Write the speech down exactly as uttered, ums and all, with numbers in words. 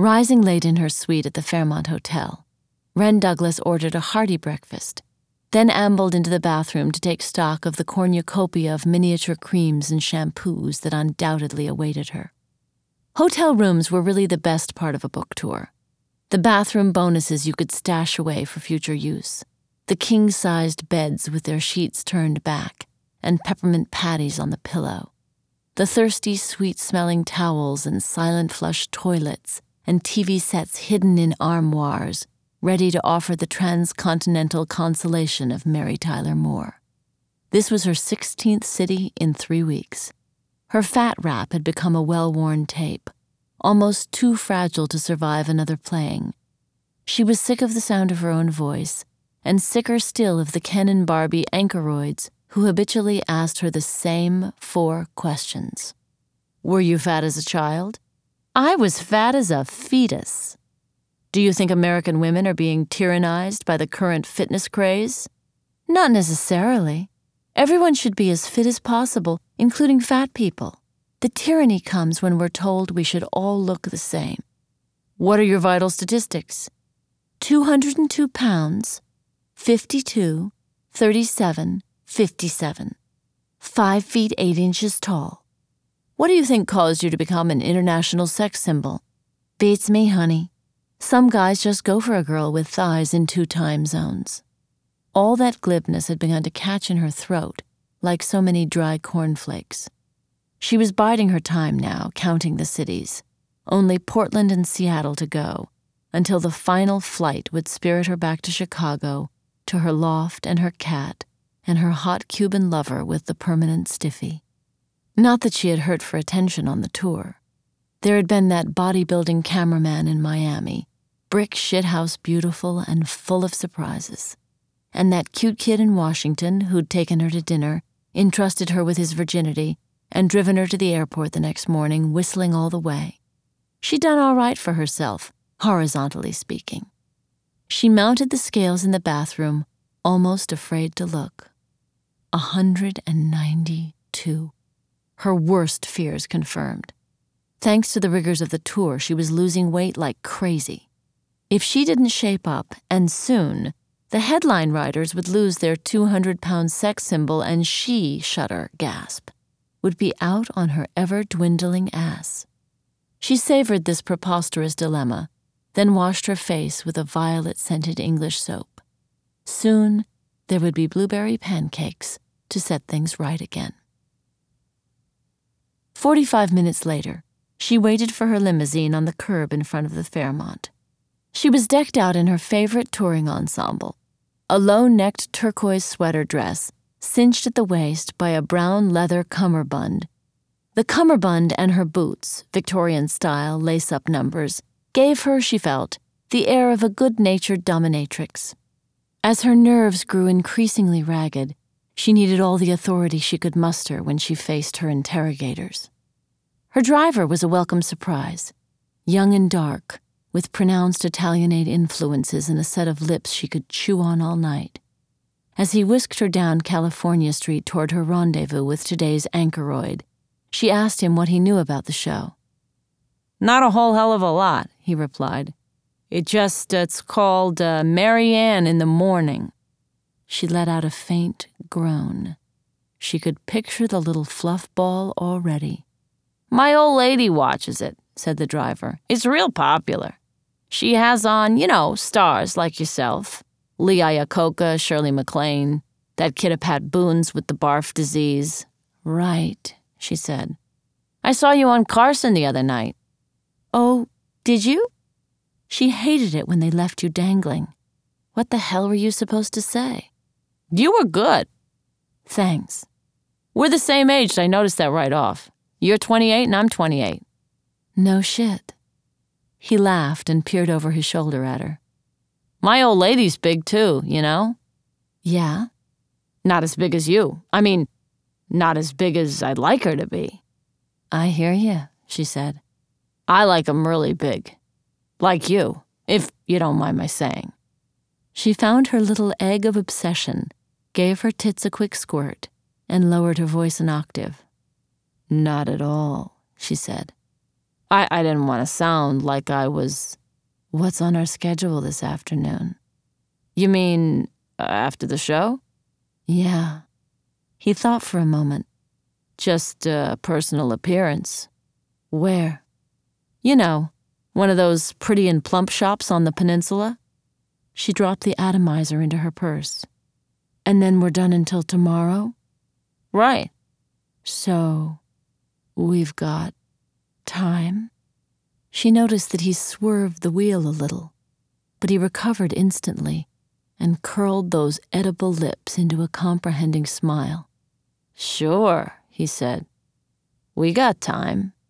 Rising late in her suite at the Fairmont Hotel, Wren Douglas ordered a hearty breakfast, then ambled into the bathroom to take stock of the cornucopia of miniature creams and shampoos that undoubtedly awaited her. Hotel rooms were really the best part of a book tour. The bathroom bonuses you could stash away for future use, the king-sized beds with their sheets turned back and peppermint patties on the pillow, the thirsty, sweet-smelling towels and silent flush toilets and T V sets hidden in armoires, ready to offer the transcontinental consolation of Mary Tyler Moore. This was her sixteenth city in three weeks. Her fat wrap had become a well-worn tape, almost too fragile to survive another playing. She was sick of the sound of her own voice, and sicker still of the Ken and Barbie anchoroids who habitually asked her the same four questions. Were you fat as a child? I was fat as a fetus. Do you think American women are being tyrannized by the current fitness craze? Not necessarily. Everyone should be as fit as possible, including fat people. The tyranny comes when we're told we should all look the same. What are your vital statistics? two hundred two pounds, fifty-two, thirty-seven, fifty-seven. Five feet eight inches tall. What do you think caused you to become an international sex symbol? Beats me, honey. Some guys just go for a girl with thighs in two time zones. All that glibness had begun to catch in her throat, like so many dry cornflakes. She was biding her time now, counting the cities. Only Portland and Seattle to go, until the final flight would spirit her back to Chicago, to her loft and her cat, and her hot Cuban lover with the permanent stiffy. Not that she had hurt for attention on the tour. There had been that bodybuilding cameraman in Miami, brick shithouse beautiful and full of surprises. And that cute kid in Washington who'd taken her to dinner, entrusted her with his virginity, and driven her to the airport the next morning, whistling all the way. She'd done all right for herself, horizontally speaking. She mounted the scales in the bathroom, almost afraid to look. A hundred and ninety-two. Her worst fears confirmed. Thanks to the rigors of the tour, she was losing weight like crazy. If she didn't shape up, and soon, the headline writers would lose their two hundred pound sex symbol and she, shudder, gasp, would be out on her ever-dwindling ass. She savored this preposterous dilemma, then washed her face with a violet-scented English soap. Soon, there would be blueberry pancakes to set things right again. Forty-five minutes later, she waited for her limousine on the curb in front of the Fairmont. She was decked out in her favorite touring ensemble, a low-necked turquoise sweater dress, cinched at the waist by a brown leather cummerbund. The cummerbund and her boots, Victorian-style lace-up numbers, gave her, she felt, the air of a good-natured dominatrix. As her nerves grew increasingly ragged, she needed all the authority she could muster when she faced her interrogators. Her driver was a welcome surprise, young and dark, with pronounced Italianate influences and a set of lips she could chew on all night. As he whisked her down California Street toward her rendezvous with today's anchoroid, she asked him what he knew about the show. Not a whole hell of a lot, he replied. It just, uh, it's called uh, Mary Ann in the Morning. She let out a faint groan. She could picture the little fluff ball already. My old lady watches it, said the driver. It's real popular. She has on, you know, stars like yourself. Lee Iacocca, Shirley MacLaine, that kid of Pat Boone's with the barf disease. Right, she said. I saw you on Carson the other night. Oh, did you? She hated it when they left you dangling. What the hell were you supposed to say? You were good. Thanks. We're the same age, I noticed that right off. You're twenty-eight and I'm twenty-eight. No shit. He laughed and peered over his shoulder at her. My old lady's big too, you know? Yeah? Not as big as you. I mean, not as big as I'd like her to be. I hear you, she said. I like 'em really big. Like you, if you don't mind my saying. She found her little egg of obsession, gave her tits a quick squirt, and lowered her voice an octave. Not at all, she said. I, I didn't want to sound like I was, "What's on our schedule this afternoon?" "You mean uh, after the show?" "Yeah." He thought for a moment. "Just a personal appearance." "Where?" "You know, one of those pretty and plump shops on the peninsula." She dropped the atomizer into her purse. "And then we're done until tomorrow?" "Right." "So, we've got time?" She noticed that he swerved the wheel a little, but he recovered instantly and curled those edible lips into a comprehending smile. "Sure," he said. "We got time."